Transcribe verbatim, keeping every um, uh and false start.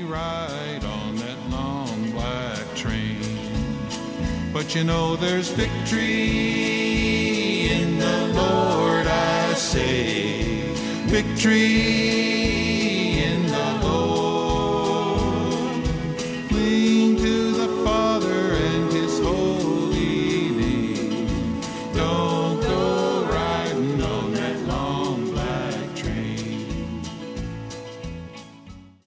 ride on that long black train. But you know there's victory in the Lord, I say. Victory